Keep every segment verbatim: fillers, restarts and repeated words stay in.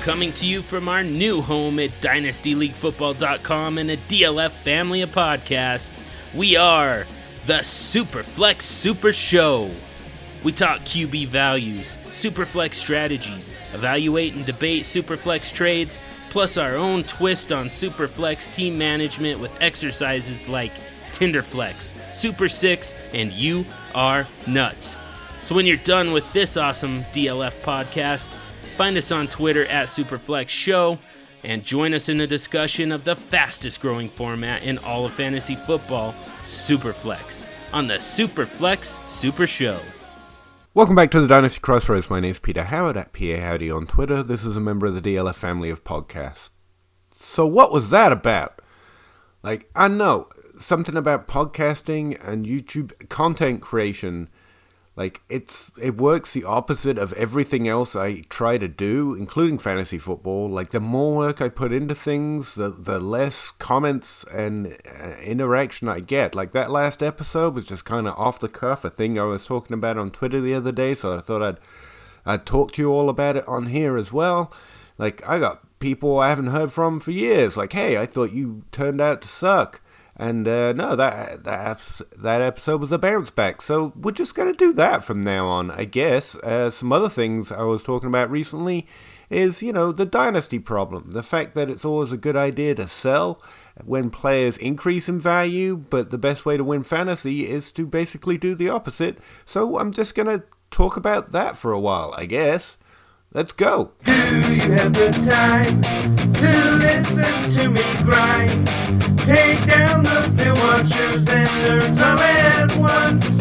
coming to you from our new home at dynasty league football dot com and a D L F family of podcasts. We are the Superflex Super Show. We talk Q B values, Superflex strategies, evaluate and debate Superflex trades, plus our own twist on Superflex team management with exercises like Tinderflex, Super Six, and You Are Nuts. So when you're done with this awesome D L F podcast, find us on Twitter at Superflex Show and join us in the discussion of the fastest growing format in all of fantasy football, Superflex, on the Superflex Super Show. Welcome back to the Dynasty Crossroads. My name is Peter Howard at P A Howdy on Twitter. This is a member of the D L F family of podcasts. So what was that about? Like, I know, something about podcasting and YouTube content creation. Like, it's it works the opposite of everything else I try to do, including fantasy football. Like, the more work I put into things, the, the less comments and uh, interaction I get. Like, that last episode was just kind of off the cuff, a thing I was talking about on Twitter the other day, so I thought I'd, I'd talk to you all about it on here as well. Like, I got people I haven't heard from for years. Like, hey, I thought you turned out to suck. And uh, no, that that that episode was a bounce back. So we're just going to do that from now on, I guess. Uh, some other things I was talking about recently is, you know, the dynasty problem. The fact that it's always a good idea to sell when players increase in value, but the best way to win fantasy is to basically do the opposite. So I'm just going to talk about that for a while, I guess. Let's go. Do you have the time to listen to me grind? Take down the film watchers and nerds all at once.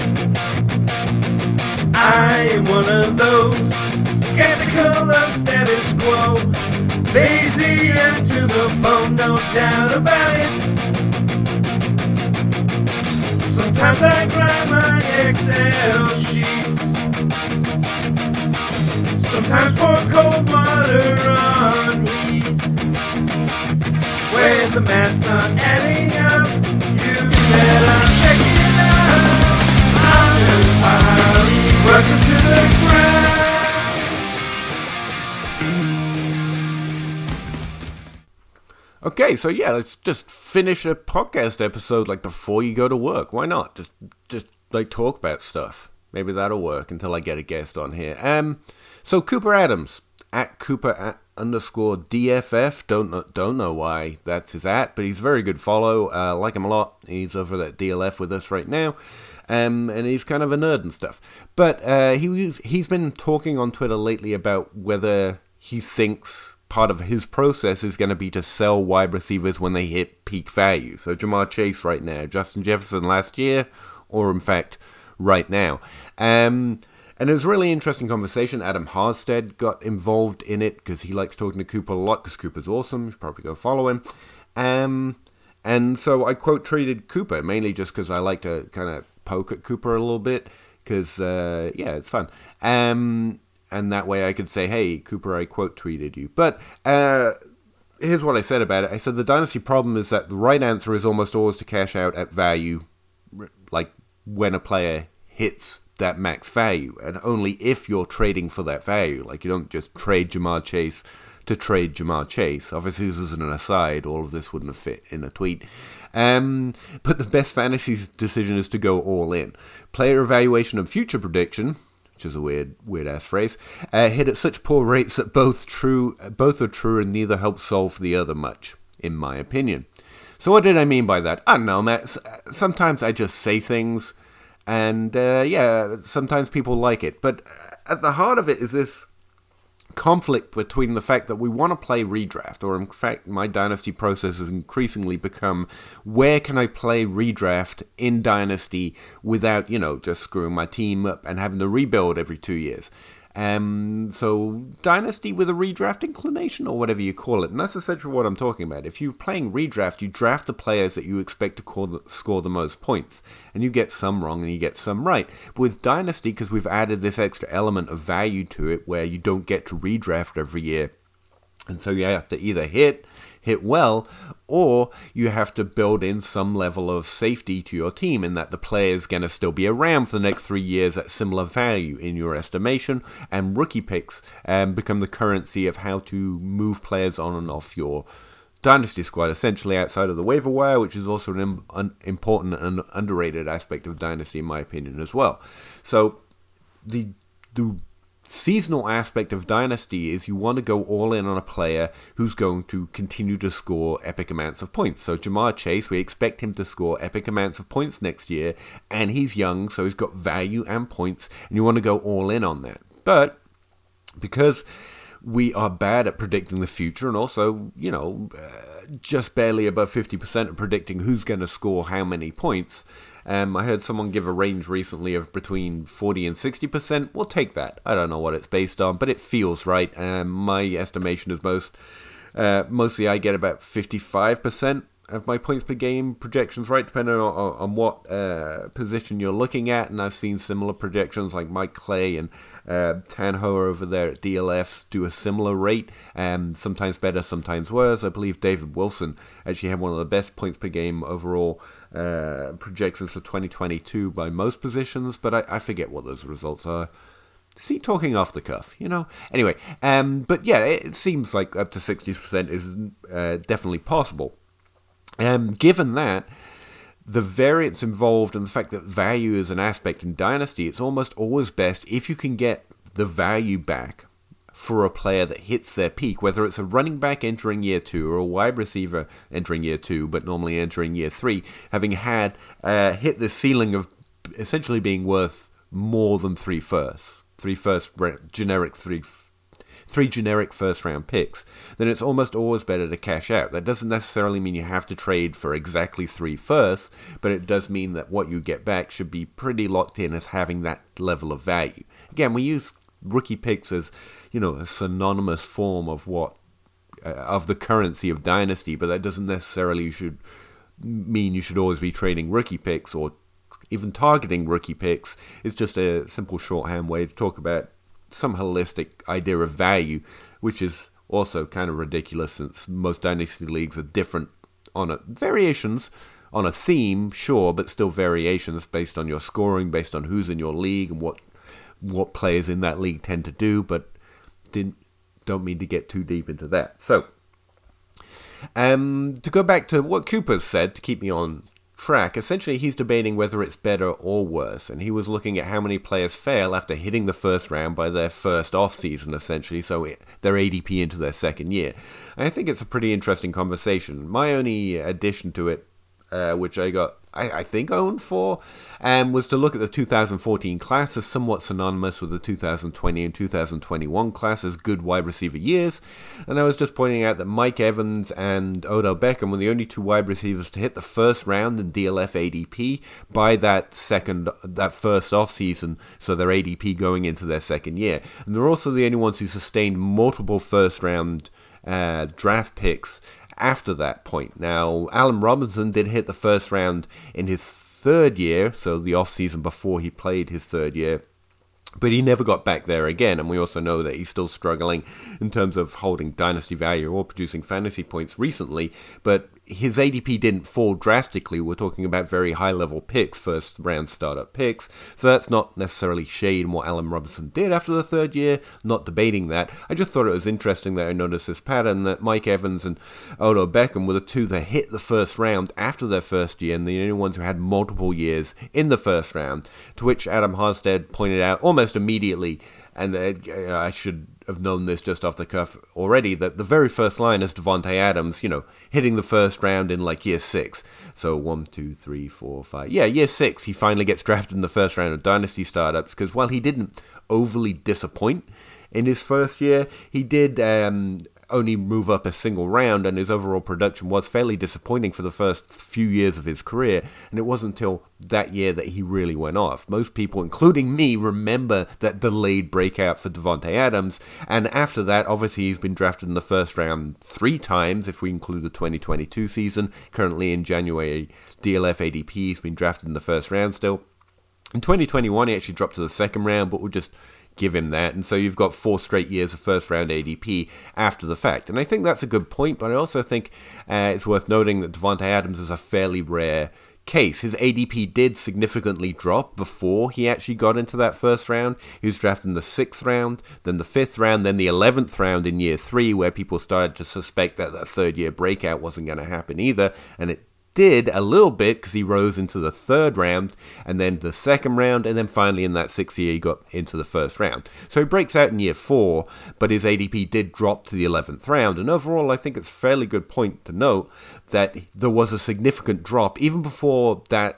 I am one of those, skeptical of status quo. Lazy and to the bone, no doubt about it. Sometimes I grind my Excel sheets. Sometimes pour cold water on heat. When the math's not adding up, you better check it out. I'm just piling working to the ground. Okay, so yeah, let's just finish a podcast episode like before you go to work. Why not? Just, just like talk about stuff. Maybe that'll work until I get a guest on here. Um, so Cooper Adams at Cooper at underscore D F F. Don't know, don't know why that's his at, but he's a very good follow. Uh, like him a lot. He's over at D L F with us right now, um, and he's kind of a nerd and stuff. But uh, he was, he's been talking on Twitter lately about whether he thinks part of his process is going to be to sell wide receivers when they hit peak value. So Ja'Marr Chase right now, Justin Jefferson last year, or in fact right now. Um, and it was a really interesting conversation. Adam Harstead got involved in it because he likes talking to Cooper a lot because Cooper's awesome. You should probably go follow him. Um, and so I quote tweeted Cooper, mainly just because I like to kind of poke at Cooper a little bit because, uh, yeah, it's fun. Um, and that way I could say, hey, Cooper, I quote tweeted you. But uh, here's what I said about it. I said the dynasty problem is that the right answer is almost always to cash out at value, like when a player hits that max value, and only if you're trading for that value. Like, you don't just trade Ja'Marr Chase to trade Ja'Marr Chase. Obviously, this isn't an aside. All of this wouldn't have fit in a tweet. Um, but the best fantasy decision is to go all in. Player evaluation and future prediction, which is a weird, weird-ass phrase, uh, hit at such poor rates that both true, both are true and neither help solve the other much, in my opinion. So what did I mean by that? I don't know, Matt. Sometimes I just say things, and uh, yeah, sometimes people like it. But at the heart of it is this conflict between the fact that we want to play redraft, or in fact, my dynasty process has increasingly become, where can I play redraft in dynasty without, you know, just screwing my team up and having to rebuild every two years. Um, so dynasty with a redraft inclination, or whatever you call it. And that's essentially what I'm talking about. If you're playing redraft, you draft the players that you expect to call the, score the most points. And you get some wrong and you get some right. But with dynasty, because we've added this extra element of value to it where you don't get to redraft every year, And so you have to either hit, hit well, or you have to build in some level of safety to your team in that the player is going to still be around for the next three years at similar value in your estimation, and rookie picks um, become the currency of how to move players on and off your Dynasty squad, essentially outside of the waiver wire, which is also an im- un- important and underrated aspect of Dynasty in my opinion as well. So the the seasonal aspect of Dynasty is you want to go all in on a player who's going to continue to score epic amounts of points. So Jamar Chase, we expect him to score epic amounts of points next year, and he's young, so he's got value and points, and you want to go all in on that. But because we are bad at predicting the future, and also, you know, uh, just barely above fifty percent of predicting who's going to score how many points. Um, I heard someone give a range recently of between forty and sixty percent. We'll take that. I don't know what it's based on, but it feels right. Um, my estimation is most, uh, mostly I get about fifty-five percent of my points per game projections right, depending on, on what uh, position you're looking at. And I've seen similar projections like Mike Clay and uh, Tanho over there at D L F do a similar rate, um, sometimes better, sometimes worse. I believe David Wilson actually had one of the best points per game overall uh, projections for twenty twenty-two by most positions, but I, I forget what those results are. See, talking off the cuff, you know? Anyway, um, but yeah, it seems like up to sixty percent is uh, definitely possible. Um, given that, the variance involved and the fact that value is an aspect in Dynasty, it's almost always best if you can get the value back for a player that hits their peak, whether it's a running back entering year two or a wide receiver entering year two, but normally entering year three, having had uh, hit the ceiling of essentially being worth more than three firsts, three first, generic three three generic first-round picks, then it's almost always better to cash out. That doesn't necessarily mean you have to trade for exactly three firsts, but it does mean that what you get back should be pretty locked in as having that level of value. Again, we use rookie picks as, you know, a synonymous form of what uh, of the currency of Dynasty, but that doesn't necessarily should mean you should always be trading rookie picks or even targeting rookie picks. It's just a simple shorthand way to talk about some holistic idea of value, which is also kind of ridiculous since most Dynasty leagues are different on a, variations on a theme, sure, but still variations based on your scoring, based on who's in your league and what what players in that league tend to do, but didn't don't mean to get too deep into that. So, um, to go back to what Cooper said, to keep me on track, essentially he's debating whether it's better or worse, and he was looking at how many players fail after hitting the first round by their first off-season, essentially, so it, their A D P into their second year. And I think it's a pretty interesting conversation. My only addition to it, uh, which I got, I, I think, owned for, um, was to look at the two thousand fourteen class as somewhat synonymous with the two thousand twenty and two thousand twenty-one class as good wide receiver years. And I was just pointing out that Mike Evans and Odell Beckham were the only two wide receivers to hit the first round in D L F A D P by that second, that first offseason, so their A D P going into their second year. And they're also the only ones who sustained multiple first round uh, draft picks after that point. Now, Allen Robinson did hit the first round in his third year, so the off-season before he played his third year, but he never got back there again, and we also know that he's still struggling in terms of holding dynasty value or producing fantasy points recently, but his A D P didn't fall drastically. We're talking about very high-level picks, first-round startup picks, so that's not necessarily shade in what Allen Robinson did after the third year, not debating that. I just thought it was interesting that I noticed this pattern that Mike Evans and Odell Beckham were the two that hit the first round after their first year, and the only ones who had multiple years in the first round, to which Adam Harstad pointed out almost immediately, and uh, I should have known this just off the cuff already, that the very first line is Devontae Adams, you know, hitting the first round in like year six. So one, two, three, four, five. Yeah, year six, he finally gets drafted in the first round of Dynasty startups, because while he didn't overly disappoint in his first year, he did um, only move up a single round, and his overall production was fairly disappointing for the first few years of his career, and it wasn't until that year that he really went off. Most people, including me, remember that delayed breakout for Devontae Adams, and after that, obviously, he's been drafted in the first round three times, if we include the twenty twenty-two season. Currently in January, D L F A D P, he's been drafted in the first round still. In twenty twenty-one, he actually dropped to the second round, but we'll just give him that. And so you've got four straight years of first-round A D P after the fact. And I think that's a good point, but I also think uh, it's worth noting that Davante Adams is a fairly rare case. His A D P did significantly drop before he actually got into that first round. He was drafted in the sixth round, then the fifth round, then the eleventh round in year three, where people started to suspect that that third year breakout wasn't going to happen either, and it did a little bit because he rose into the third round and then the second round, and then finally in that sixth year he got into the first round. So he breaks out in year four, but his A D P did drop to the eleventh round, and overall I think it's a fairly good point to note that there was a significant drop even before that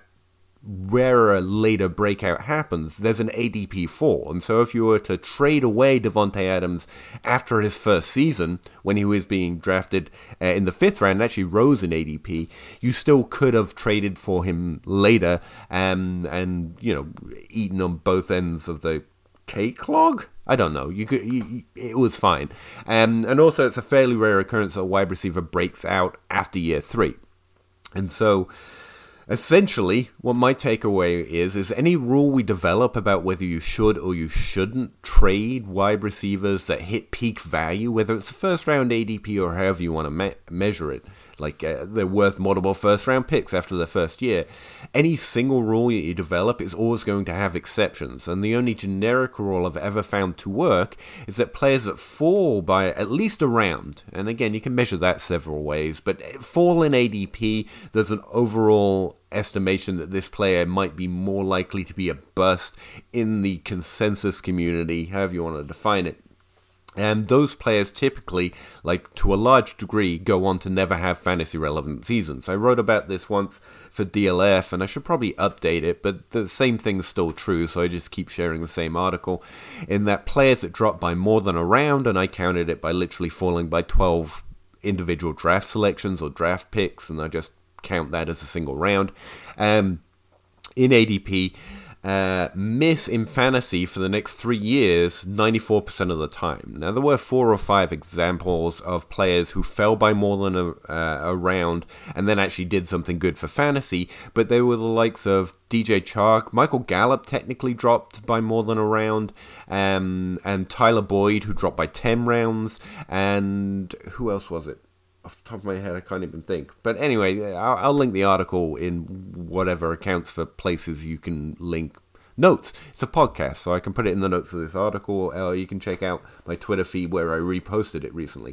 rarer later breakout happens. There's an A D P fall, and so if you were to trade away Davante Adams after his first season, when he was being drafted uh, in the fifth round, actually rose in A D P, you still could have traded for him later, um, and you know, eaten on both ends of the cake log. I don't know. You could. You, it was fine, um, and also it's a fairly rare occurrence that a wide receiver breaks out after year three, and so. Essentially, what my takeaway is, is any rule we develop about whether you should or you shouldn't trade wide receivers that hit peak value, whether it's a first-round A D P or however you want to me- measure it, like uh, they're worth multiple first-round picks after the first year, any single rule that you develop is always going to have exceptions, and the only generic rule I've ever found to work is that players that fall by at least a round, and again, you can measure that several ways, but fall in A D P, there's an overall estimation that this player might be more likely to be a bust in the consensus community, however you want to define it. And those players typically, like to a large degree, go on to never have fantasy relevant seasons. I wrote about this once for D L F, and I should probably update it, but the same thing's still true, so I just keep sharing the same article, in that players that drop by more than a round, and I counted it by literally falling by twelve individual draft selections or draft picks, and I just count that as a single round. Um, in A D P, uh, miss in fantasy for the next three years ninety-four percent of the time. Now, there were four or five examples of players who fell by more than a, uh, a round and then actually did something good for fantasy, but they were the likes of D J Chark. Michael Gallup technically dropped by more than a round, um, and Tyler Boyd, who dropped by ten rounds, and who else was it? Off the top of my head, I can't even think. But anyway, I'll, I'll link the article in whatever accounts for places you can link notes. It's a podcast, so I can put it in the notes of this article, or you can check out my Twitter feed where I reposted it recently.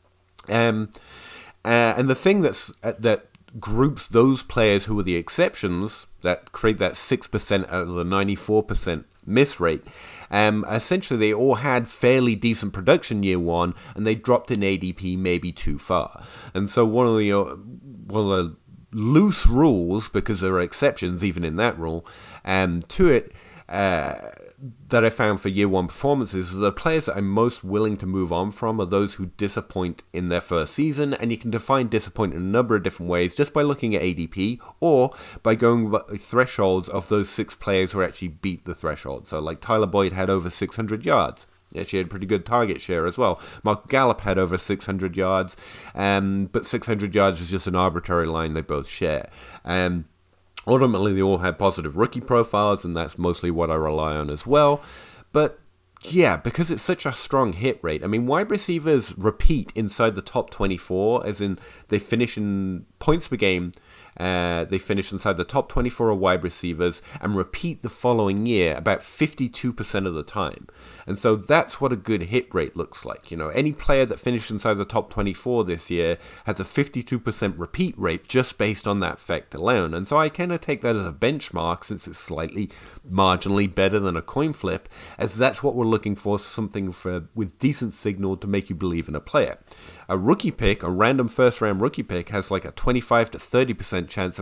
Um, uh, and the thing that's uh, that groups those players who are the exceptions, that create that six percent out of the ninety-four percent miss rate, um, essentially they all had fairly decent production year one, and they dropped in A D P maybe too far. And so one of the uh, one of the loose rules, because there are exceptions even in that rule, um, to it, uh, that I found for year one performances is the players that I'm most willing to move on from are those who disappoint in their first season, and you can define disappoint in a number of different ways just by looking at A D P or by going by thresholds of those six players who actually beat the threshold. So like Tyler Boyd had over six hundred yards. He actually had a pretty good target share as well. Michael Gallup had over six hundred yards, um, but six hundred yards is just an arbitrary line they both share. Um, Ultimately, they all had positive rookie profiles, and that's mostly what I rely on as well. But yeah, because it's such a strong hit rate, I mean, wide receivers repeat inside the top twenty-four, as in they finish in points per game. Uh, they finish inside the top twenty-four of wide receivers and repeat the following year about fifty-two percent of the time. And so that's what a good hit rate looks like. You know, any player that finished inside the top twenty-four this year has a fifty-two percent repeat rate just based on that fact alone. And so I kind of take that as a benchmark, since it's slightly marginally better than a coin flip, as that's what we're looking for, something for with decent signal to make you believe in a player. A rookie pick, a random first round rookie pick, has like a twenty-five to thirty percent chance of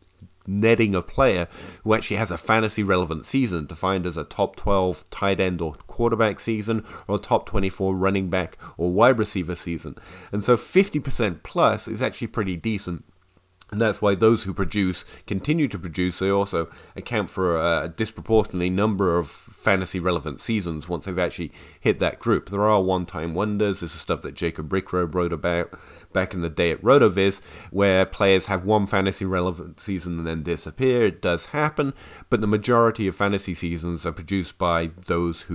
netting a player who actually has a fantasy relevant season, defined as a top twelve tight end or quarterback season, or a top twenty-four running back or wide receiver season. And so fifty percent plus is actually pretty decent. And that's why those who produce continue to produce. They also account for a disproportionately number of fantasy-relevant seasons once they've actually hit that group. There are one-time wonders. This is stuff that Jacob Brickrow wrote about back in the day at RotoViz, where players have one fantasy-relevant season and then disappear. It does happen, but the majority of fantasy seasons are produced by those who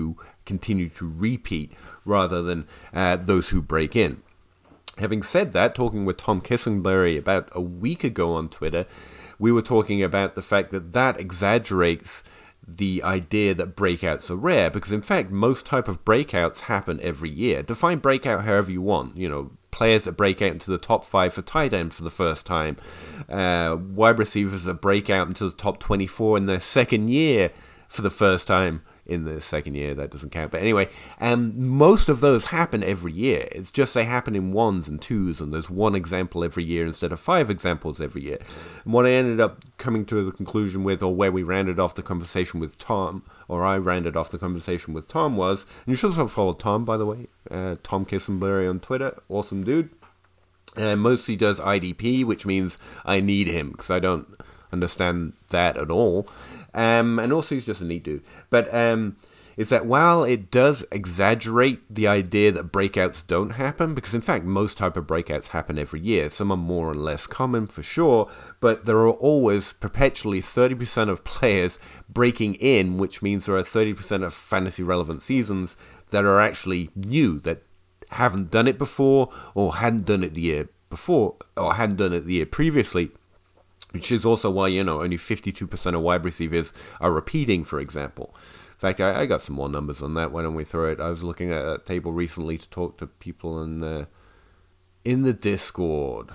continue to repeat rather than uh, those who break in. Having said that, talking with Tom Kissenberry about a week ago on Twitter, we were talking about the fact that that exaggerates the idea that breakouts are rare, because in fact most type of breakouts happen every year. Define breakout however you want. You know, players that break out into the top five for tight end for the first time, uh, wide receivers that break out into the top twenty-four in their second year for the first time. In the second year, that doesn't count. But anyway, um, most of those happen every year. It's just they happen in ones and twos, and there's one example every year instead of five examples every year. And what I ended up coming to the conclusion with, or where we rounded off the conversation with Tom, or I rounded off the conversation with Tom was, and you should also follow Tom, by the way, uh, Tom Kissenberry on Twitter, awesome dude. Uh, mostly does I D P, which means I need him, because I don't understand that at all. Um, and also he's just a neat dude. But um, is that while it does exaggerate the idea that breakouts don't happen, because in fact most type of breakouts happen every year, some are more and less common for sure, but there are always perpetually thirty percent of players breaking in, which means there are thirty percent of fantasy relevant seasons that are actually new, that haven't done it before, or hadn't done it the year before, or hadn't done it the year previously. Which is also why, you know, only fifty-two percent of wide receivers are repeating, for example. In fact, I, I got some more numbers on that. Why don't we throw it? I was looking at a table recently to talk to people in the, in the Discord.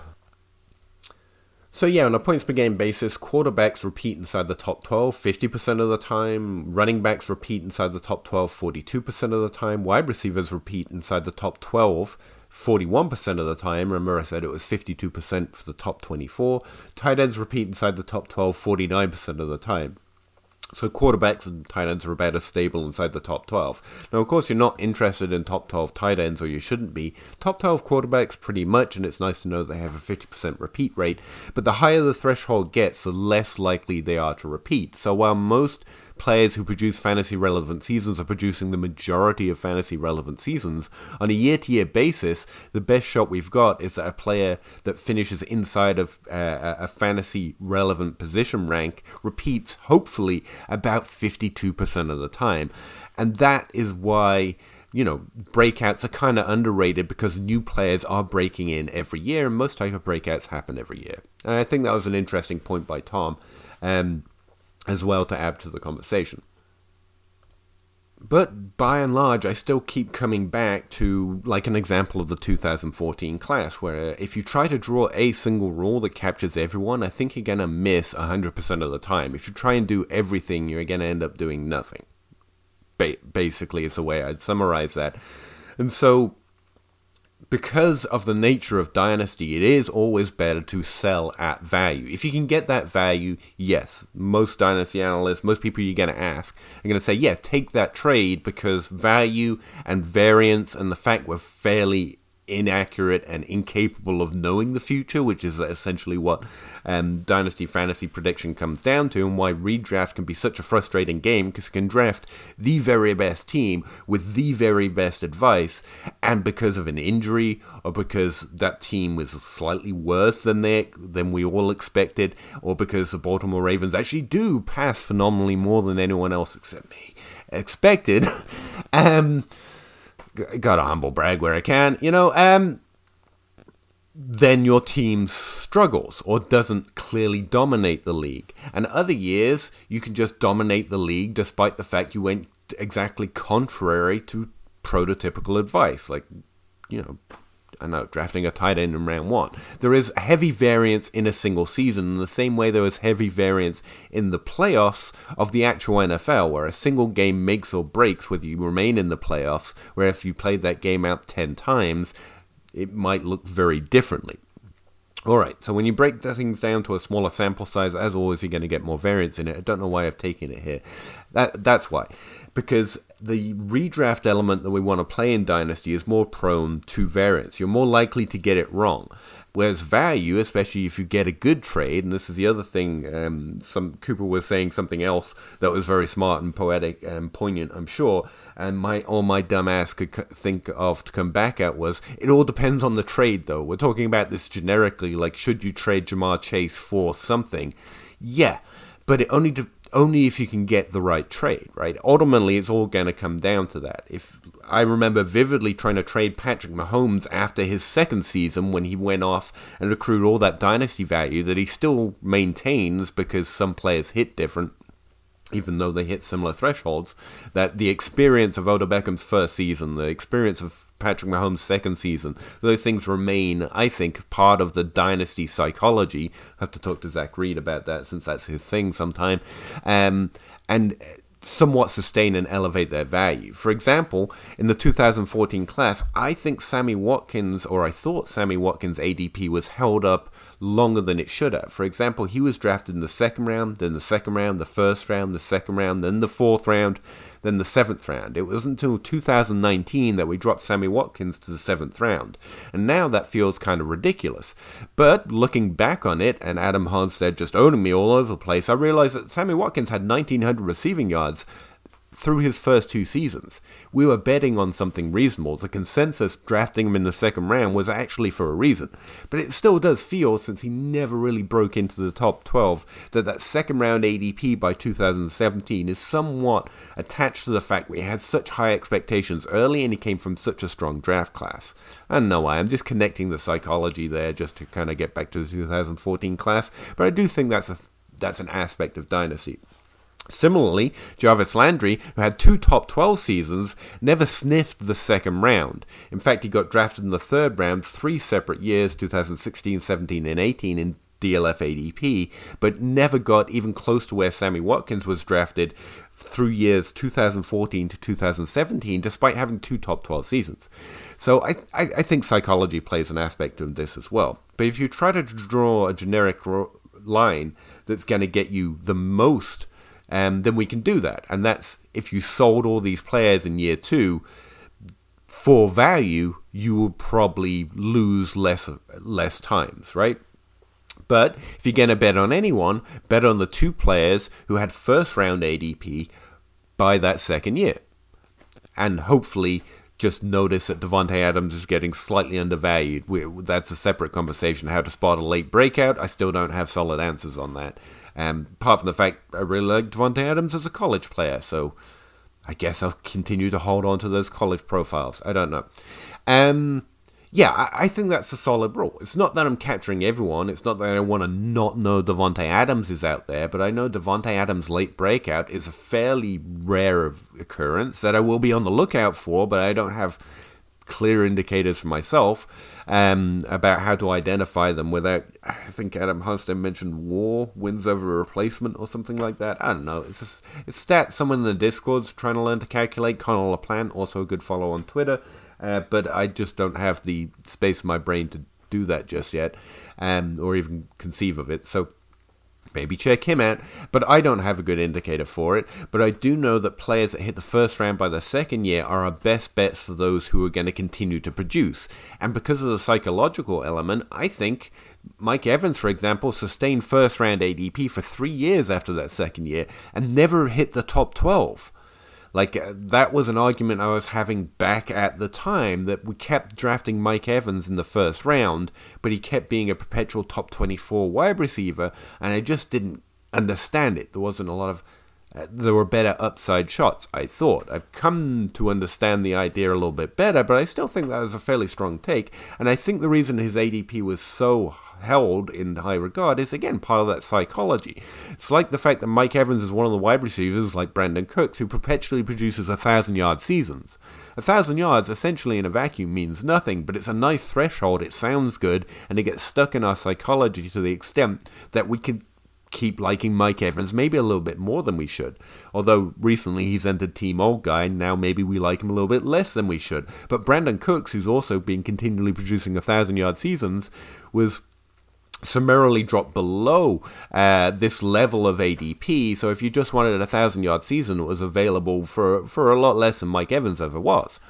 So yeah, on a points per game basis, quarterbacks repeat inside the top twelve fifty percent of the time. Running backs repeat inside the top twelve forty-two percent of the time. Wide receivers repeat inside the top twelve forty-one percent of the time. Remember I said it was fifty-two percent for the top twenty-four. Tight ends repeat inside the top twelve forty-nine percent of the time. So quarterbacks and tight ends are about as stable inside the top twelve. Now, of course, you're not interested in top twelve tight ends, or you shouldn't be. Top twelve quarterbacks pretty much, and it's nice to know they have a fifty percent repeat rate. But the higher the threshold gets, the less likely they are to repeat. So while most players who produce fantasy-relevant seasons are producing the majority of fantasy-relevant seasons, on a year-to-year basis, the best shot we've got is that a player that finishes inside of uh, a fantasy-relevant position rank repeats, hopefully, about fifty-two percent of the time. And that is why, you know, breakouts are kind of underrated, because new players are breaking in every year, and most type of breakouts happen every year. And I think that was an interesting point by Tom, um, as well, to add to the conversation. But by and large, I still keep coming back to like an example of the two thousand fourteen class, where if you try to draw a single rule that captures everyone, I think you're going to miss one hundred percent of the time. If you try and do everything, you're going to end up doing nothing. Ba- basically, is the way I'd summarize that. And so, because of the nature of Dynasty, it is always better to sell at value. If you can get that value, yes, most Dynasty analysts, most people you're going to ask, are going to say, yeah, take that trade, because value and variance and the fact we're fairly inaccurate and incapable of knowing the future, which is essentially what um, Dynasty Fantasy prediction comes down to, and why redraft can be such a frustrating game, because you can draft the very best team with the very best advice, and because of an injury, or because that team was slightly worse than they than we all expected, or because the Baltimore Ravens actually do pass phenomenally more than anyone else except me expected, um gotta humble brag where I can, you know, um, then your team struggles or doesn't clearly dominate the league. And other years, you can just dominate the league despite the fact you went exactly contrary to prototypical advice. Like, you know, I know, drafting a tight end in round one. There is heavy variance in a single season, in the same way there is heavy variance in the playoffs of the actual N F L, where a single game makes or breaks whether you remain in the playoffs, where if you played that game out ten times, it might look very differently. Alright, so when you break things down to a smaller sample size, as always, you're going to get more variance in it. I don't know why I've taken it here. That That's why. Because the redraft element that we want to play in Dynasty is more prone to variance. You're more likely to get it wrong. Whereas value, especially if you get a good trade, and this is the other thing, um, some Cooper was saying something else that was very smart and poetic and poignant, I'm sure, and my all my dumb ass could c- think of to come back at was, it all depends on the trade, though. We're talking about this generically, like, should you trade Jamar Chase for something? Yeah, but it only de- only if you can get the right trade, right? Ultimately, it's all going to come down to that. If I remember vividly trying to trade Patrick Mahomes after his second season when he went off and accrued all that dynasty value that he still maintains because some players hit different, even though they hit similar thresholds, that the experience of Odell Beckham's first season, the experience of Patrick Mahomes' second season, those things remain, I think, part of the dynasty psychology. I have to talk to Zach Reed about that since that's his thing sometime. Um, and somewhat sustain and elevate their value. For example, in the two thousand fourteen class, I think Sammy Watkins, or I thought Sammy Watkins' A D P was held up longer than it should have. For example, he was drafted in the second round, then the second round, the first round, the second round, then the fourth round, then the seventh round. It wasn't until two thousand nineteen that we dropped Sammy Watkins to the seventh round. And now that feels kind of ridiculous. But looking back on it, and Adam Harstad just owning me all over the place, I realized that Sammy Watkins had nineteen hundred receiving yards through his first two seasons. We were betting on something reasonable. The consensus drafting him in the second round was actually for a reason. But it still does feel, since he never really broke into the top twelve, that that second round A D P by two thousand seventeen is somewhat attached to the fact we had such high expectations early and he came from such a strong draft class. I don't know why, I'm just connecting the psychology there just to kind of get back to the two thousand fourteen class, but I do think that's a that's an aspect of dynasty. Similarly, Jarvis Landry, who had two top twelve seasons, never sniffed the second round. In fact, he got drafted in the third round three separate years, two thousand sixteen, seventeen, and eighteen, in D L F A D P, but never got even close to where Sammy Watkins was drafted through years two thousand fourteen to two thousand seventeen, despite having two top twelve seasons. So I, I, I think psychology plays an aspect of this as well. But if you try to draw a generic ro- line that's going to get you the most, Um, then we can do that. And that's, if you sold all these players in year two for value, you will probably lose less less times, right? But if you're going to bet on anyone, bet on the two players who had first round A D P by that second year. And hopefully just notice that Davante Adams is getting slightly undervalued. We, that's a separate conversation. How to spot a late breakout, I still don't have solid answers on that. Um, apart from the fact I really like Davante Adams as a college player, so I guess I'll continue to hold on to those college profiles. I don't know. Um, yeah, I, I think that's a solid rule. It's not that I'm capturing everyone. It's not that I want to not know Davante Adams is out there, but I know Davante Adams' late breakout is a fairly rare occurrence that I will be on the lookout for, but I don't have clear indicators for myself um, about how to identify them without, I think Adam Harstad mentioned war, wins over a replacement or something like that. I don't know. It's just, it's stats someone in the Discord's trying to learn to calculate. Connor LaPlante, also a good follow on Twitter, uh, but I just don't have the space in my brain to do that just yet, um, or even conceive of it. So maybe check him out, but I don't have a good indicator for it. But I do know that players that hit the first round by the second year are our best bets for those who are going to continue to produce. And because of the psychological element, I think Mike Evans, for example, sustained first round A D P for three years after that second year and never hit the top twelve. Like, uh, that was an argument I was having back at the time, that we kept drafting Mike Evans in the first round, but he kept being a perpetual top twenty-four wide receiver, and I just didn't understand it. There wasn't a lot of... Uh, there were better upside shots, I thought. I've come to understand the idea a little bit better, but I still think that was a fairly strong take, and I think the reason his A D P was so held in high regard is, again, part of that psychology. It's like the fact that Mike Evans is one of the wide receivers, like Brandon Cooks, who perpetually produces a thousand-yard seasons. A thousand yards, essentially in a vacuum, means nothing, but it's a nice threshold, it sounds good, and it gets stuck in our psychology to the extent that we can keep liking Mike Evans maybe a little bit more than we should. Although recently he's entered Team Old Guy, and now maybe we like him a little bit less than we should. But Brandon Cooks, who's also been continually producing a thousand-yard seasons, was summarily dropped below uh, this level of A D P. So if you just wanted a thousand-yard season, it was available for for a lot less than Mike Evans ever was.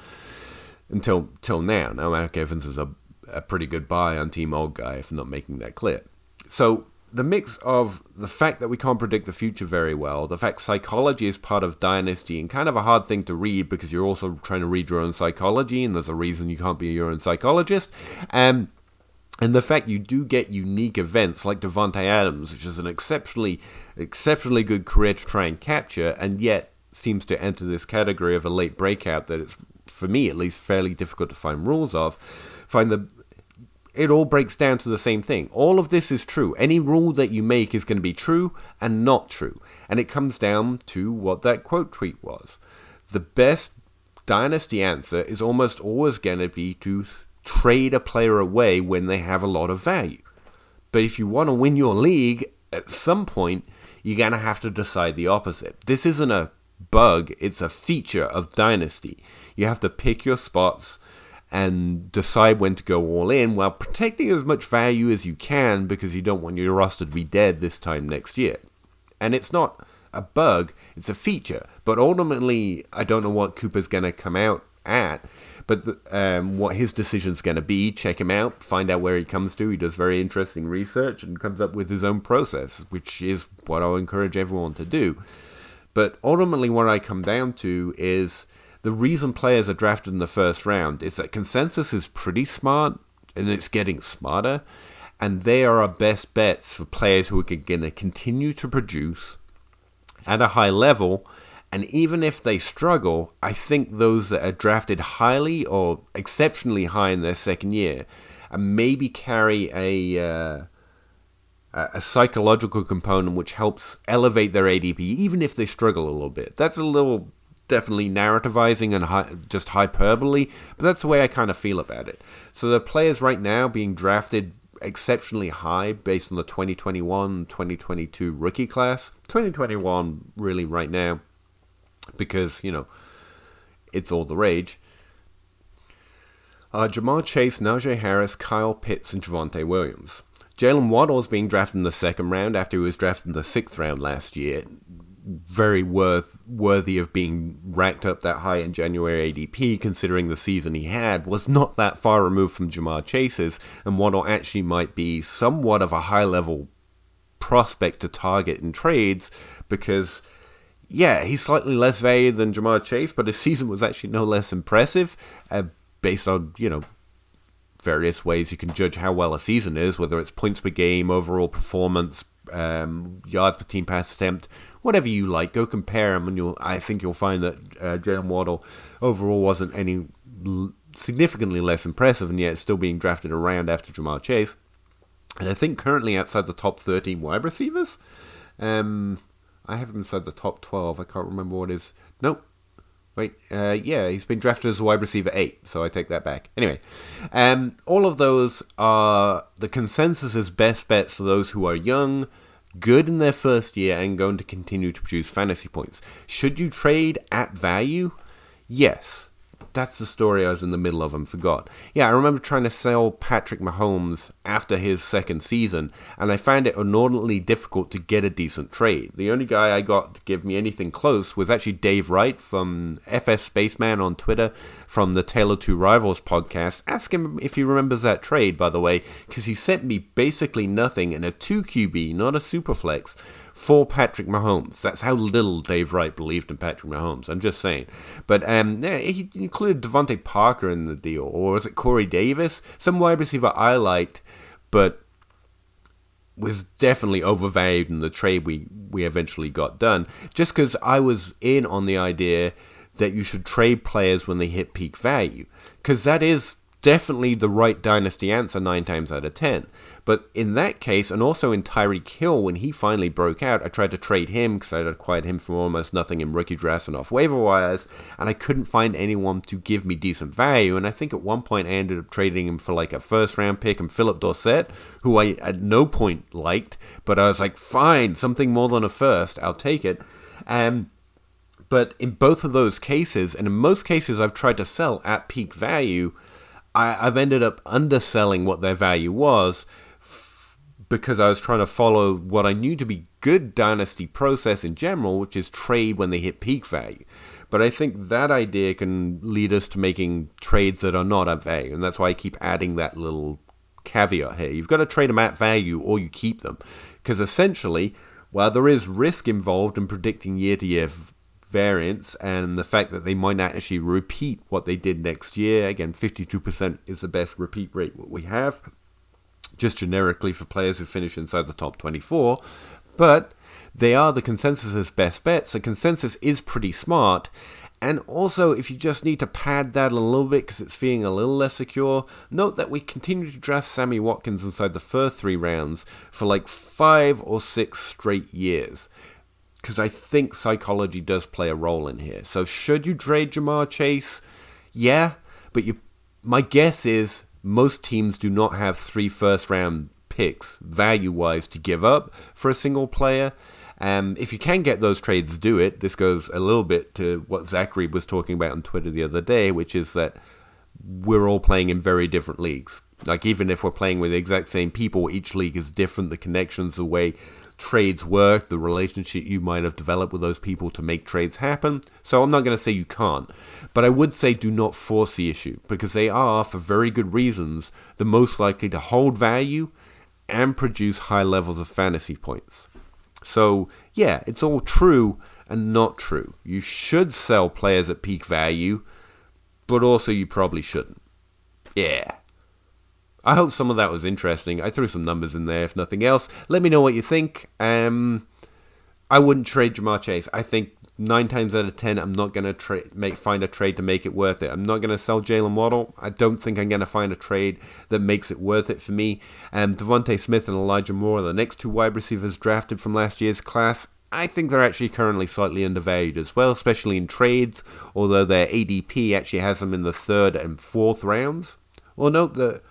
Until till now. Now Mike Evans is a, a pretty good buy on Team Old Guy, if I'm not making that clear. So the mix of the fact that we can't predict the future very well, the fact psychology is part of Dynasty and kind of a hard thing to read because you're also trying to read your own psychology, and there's a reason you can't be your own psychologist, um, And the fact you do get unique events like Davante Adams, which is an exceptionally, exceptionally good career to try and capture, and yet seems to enter this category of a late breakout that it's, for me at least, fairly difficult to find rules of. Find the It all breaks down to the same thing. All of this is true. Any rule that you make is going to be true and not true. And it comes down to what that quote tweet was. The best dynasty answer is almost always going to be to trade a player away when they have a lot of value. But if you want to win your league, at some point, you're going to have to decide the opposite. This isn't a bug, it's a feature of dynasty. You have to pick your spots and decide when to go all in while protecting as much value as you can because you don't want your roster to be dead this time next year. And it's not a bug, it's a feature. But ultimately, I don't know what Cooper's going to come out at, but the, um, what his decision's going to be. Check him out, find out where he comes to. He does very interesting research and comes up with his own process, which is what I'll encourage everyone to do. But ultimately, what I come down to is the reason players are drafted in the first round is that consensus is pretty smart, and it's getting smarter, and they are our best bets for players who are going to continue to produce at a high level. And even if they struggle, I think those that are drafted highly or exceptionally high in their second year and maybe carry a uh, a psychological component which helps elevate their A D P, even if they struggle a little bit. That's a little definitely narrativizing and hi- just hyperbole, but that's the way I kind of feel about it. So the players right now being drafted exceptionally high based on the twenty twenty-one twenty twenty-two rookie class. twenty twenty-one really right now, because, you know, it's all the rage. Uh, Jamar Chase, Najee Harris, Kyle Pitts, and Javonte Williams. Jalen Waddle is being drafted in the second round after he was drafted in the sixth round last year. Very worth worthy of being racked up that high in January A D P, considering the season he had was not that far removed from Jamar Chase's, and Waddle actually might be somewhat of a high-level prospect to target in trades because, yeah, he's slightly less valued than Jamar Chase, but his season was actually no less impressive, uh, based on, you know, various ways you can judge how well a season is, whether it's points per game, overall performance, um, yards per team pass attempt, whatever you like. Go compare them, and you'll. I think you'll find that uh, Jalen Waddle overall wasn't any l- significantly less impressive, and yet still being drafted around after Jamar Chase. And I think currently outside the top thirteen wide receivers. Um, I have him inside the top twelve. I can't remember what is. Nope. Wait, uh, yeah, he's been drafted as a wide receiver eight, so I take that back. Anyway, um, all of those are the consensus's best bets for those who are young, good in their first year, and going to continue to produce fantasy points. Should you trade at value? Yes. That's the story I was in the middle of and forgot. Yeah, I remember trying to sell Patrick Mahomes after his second season, and I found it inordinately difficult to get a decent trade. The only guy I got to give me anything close was actually Dave Wright from F F Spaceman on Twitter from the Tale of Two Rivals podcast. Ask him if he remembers that trade, by the way, because he sent me basically nothing in a two Q B, not a Superflex, for Patrick Mahomes. That's how little Dave Wright believed in Patrick Mahomes. I'm just saying. But um, yeah, he included Devontae Parker in the deal. Or was it Corey Davis? Some wide receiver I liked, but was definitely overvalued in the trade we, we eventually got done. Just because I was in on the idea that you should trade players when they hit peak value. Because that is definitely the right dynasty answer nine times out of ten. But in that case, and also in Tyreek Hill, when he finally broke out, I tried to trade him because I'd acquired him for almost nothing in rookie drafts and off waiver wires, and I couldn't find anyone to give me decent value. And I think at one point I ended up trading him for like a first round pick and Philip Dorsett, who I at no point liked, but I was like, fine, something more than a first, I'll take it. Um, but in both of those cases, and in most cases I've tried to sell at peak value, I, I've ended up underselling what their value was f- because I was trying to follow what I knew to be good dynasty process in general, which is trade when they hit peak value. But I think that idea can lead us to making trades that are not at value, and that's why I keep adding that little caveat here. You've got to trade them at value or you keep them, because essentially, while there is risk involved in predicting year-to-year v- variance and the fact that they might not actually repeat what they did next year. Again, fifty-two percent is the best repeat rate we have. just generically for players who finish inside the top twenty-four, but they are the consensus's best bets. The consensus is pretty smart. And also, if you just need to pad that a little bit because it's feeling a little less secure, note that we continue to draft Sammy Watkins inside the first three rounds for like five or six straight years. Because I think psychology does play a role in here. So should you trade Ja'Marr Chase? Yeah, but you, my guess is most teams do not have three first-round picks value-wise to give up for a single player. Um, if you can get those trades, do it. This goes a little bit to what Zach Reed was talking about on Twitter the other day, which is that we're all playing in very different leagues. Like, even if we're playing with the exact same people, each league is different. The connections, the way trades work, the relationship you might have developed with those people to make trades happen. So I'm not going to say you can't, but I would say do not force the issue, because they are, for very good reasons, the most likely to hold value and produce high levels of fantasy points. So, yeah, it's all true and not true. You should sell players at peak value, but also you probably shouldn't. Yeah. I hope some of that was interesting. I threw some numbers in there, if nothing else. Let me know what you think. Um, I wouldn't trade Ja'Marr Chase. I think nine times out of ten, I'm not going to tra- make find a trade to make it worth it. I'm not going to sell Jalen Waddle. I don't think I'm going to find a trade that makes it worth it for me. Um, Devontae Smith and Elijah Moore are the next two wide receivers drafted from last year's class. I think they're actually currently slightly undervalued as well, especially in trades, although their A D P actually has them in the third and fourth rounds. Well, no, the...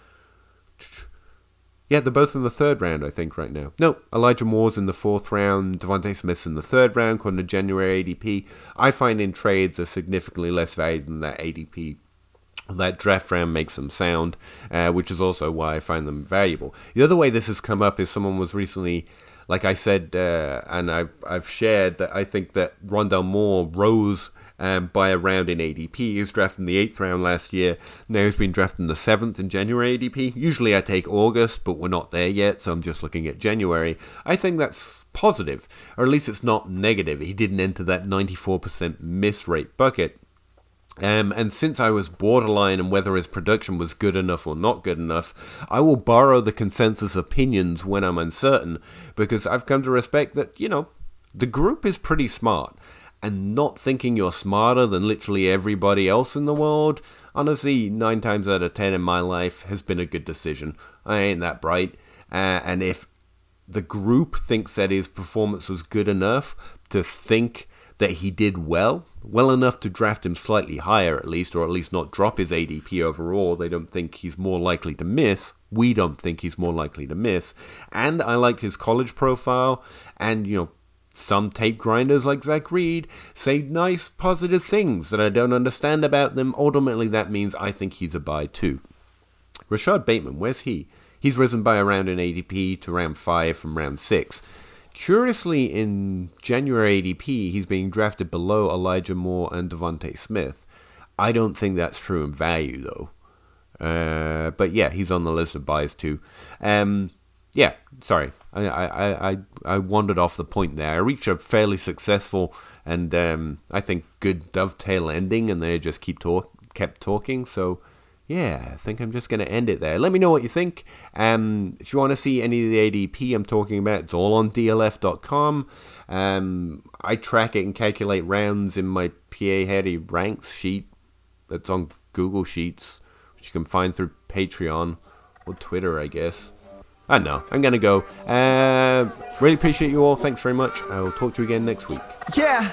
Yeah, they're both in the third round, I think, right now. No, Elijah Moore's in the fourth round, Devontae Smith's in the third round, according to January A D P. I find in trades are significantly less valued than that A D P. That draft round makes them sound, uh, which is also why I find them valuable. The other way this has come up is someone was recently, like I said, uh, and I've, I've shared that I think that Rondale Moore rose Um, by a round in A D P. He was drafted in the eighth round last year. Now he's been drafted in the seventh in January A D P. Usually I take August, but we're not there yet, so I'm just looking at January. I think that's positive, or at least it's not negative. He didn't enter that ninety-four percent miss rate bucket. Um, and since I was borderline on whether his production was good enough or not good enough, I will borrow the consensus opinions when I'm uncertain, because I've come to respect that, you know, the group is pretty smart. And not thinking you're smarter than literally everybody else in the world, honestly, nine times out of ten in my life has been a good decision. I ain't that bright. Uh, and if the group thinks that his performance was good enough to think that he did well, well enough to draft him slightly higher at least, or at least not drop his A D P overall, they don't think he's more likely to miss. We don't think he's more likely to miss. And I like his college profile, and, you know, some tape grinders like Zach Reed say nice, positive things that I don't understand about them. Ultimately, that means I think he's a buy too. Rashad Bateman, where's he? He's risen by a round in A D P to round five from round six. Curiously, in January A D P, he's being drafted below Elijah Moore and Devontae Smith. I don't think that's true in value, though. Uh, but yeah, he's on the list of buys too. Um... Yeah, sorry, I, I, I, I wandered off the point there. I reached a fairly successful and um, I think good dovetail ending, and they just keep talk, kept talking. So yeah, I think I'm just going to end it there. Let me know what you think. Um, if you want to see any of the A D P I'm talking about, it's all on D L F dot com. Um, I track it and calculate rounds in my P A Heady ranks sheet that's on Google Sheets, which you can find through Patreon or Twitter, I guess. I don't know. I'm going to go. Uh, really appreciate you all. Thanks very much. I will talk to you again next week. Yeah.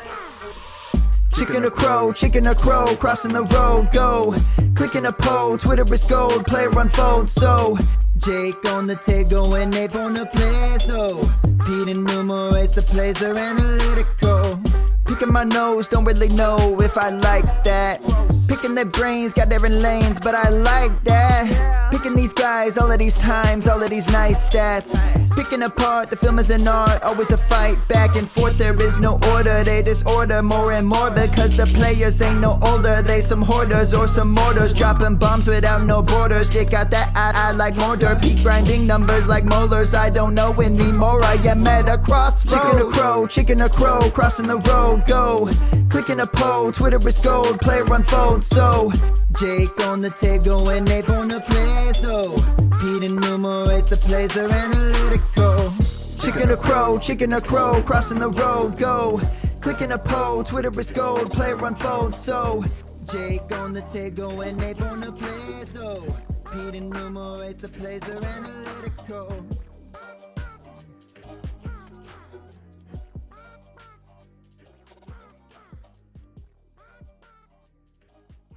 Chicken or crow, chicken or crow, crossing the road, go. Clicking a pole, Twitter is gold, player unfold, so. Jake on the table and Nate on the plays, no. Pete enumerates the plays, they're analytical. Picking my nose, don't really know if I like that. Picking their brains, got different lanes, but I like that. Picking these guys, all of these times, all of these nice stats. Picking apart, the film is an art, always a fight back and forth. There is no order, they disorder more and more because the players ain't no older. They some hoarders or some mortars, dropping bombs without no borders. They got that I, I like mortar, peak grinding numbers like molars. I don't know anymore, I am at a crossroads. Chicken or crow, chicken or crow, crossing the road. road, go. Clicking a poll, Twitter is gold, player unfold. So, Jake on the table and Nate on the plays, though. Pete enumerates the plays, they're analytical. Chicken or crow, chicken or crow, crossing the road, go. Clicking a poll, Twitter is gold, player unfold. So, Jake on the table and Nate on the plays, though. Pete enumerates the plays, they're analytical.